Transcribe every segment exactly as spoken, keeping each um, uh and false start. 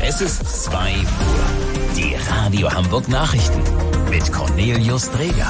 Es ist zwei Uhr. Die Radio Hamburg Nachrichten mit Cornelius Dreger.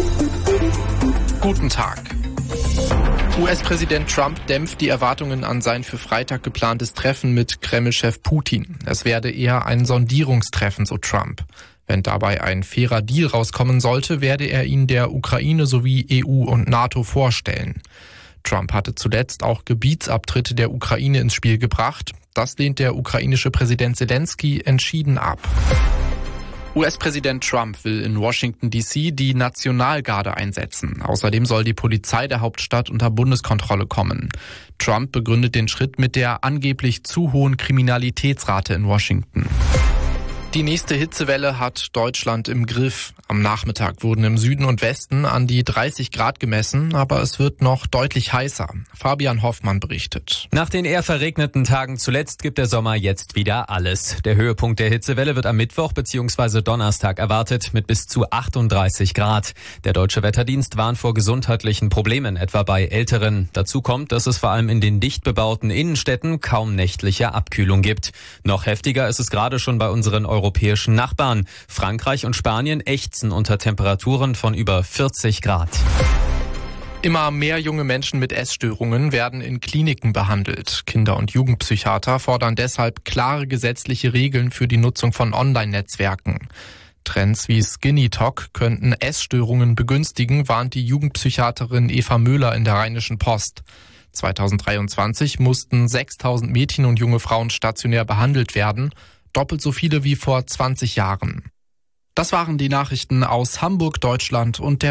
Guten Tag. U S-Präsident Trump dämpft die Erwartungen an sein für Freitag geplantes Treffen mit Kreml-Chef Putin. Es werde eher ein Sondierungstreffen, so Trump. Wenn dabei ein fairer Deal rauskommen sollte, werde er ihn der Ukraine sowie E U und NATO vorstellen. Trump hatte zuletzt auch Gebietsabtritte der Ukraine ins Spiel gebracht. Das lehnt der ukrainische Präsident Zelensky entschieden ab. U S-Präsident Trump will in Washington D C die Nationalgarde einsetzen. Außerdem soll die Polizei der Hauptstadt unter Bundeskontrolle kommen. Trump begründet den Schritt mit der angeblich zu hohen Kriminalitätsrate in Washington. Die nächste Hitzewelle hat Deutschland im Griff. Am Nachmittag wurden im Süden und Westen an die dreißig Grad gemessen, aber es wird noch deutlich heißer. Fabian Hoffmann berichtet. Nach den eher verregneten Tagen zuletzt gibt der Sommer jetzt wieder alles. Der Höhepunkt der Hitzewelle wird am Mittwoch bzw. Donnerstag erwartet mit bis zu achtunddreißig Grad. Der Deutsche Wetterdienst warnt vor gesundheitlichen Problemen, etwa bei Älteren. Dazu kommt, dass es vor allem in den dicht bebauten Innenstädten kaum nächtliche Abkühlung gibt. Noch heftiger ist es gerade schon bei unseren europäischen Nachbarn. Frankreich und Spanien ächzen unter Temperaturen von über vierzig Grad. Immer mehr junge Menschen mit Essstörungen werden in Kliniken behandelt. Kinder- und Jugendpsychiater fordern deshalb klare gesetzliche Regeln für die Nutzung von Online-Netzwerken. Trends wie Skinny Talk könnten Essstörungen begünstigen, warnt die Jugendpsychiaterin Eva Möhler in der Rheinischen Post. zweitausenddreiundzwanzig mussten sechstausend Mädchen und junge Frauen stationär behandelt werden, doppelt so viele wie vor zwanzig Jahren. Das waren die Nachrichten aus Hamburg, Deutschland und der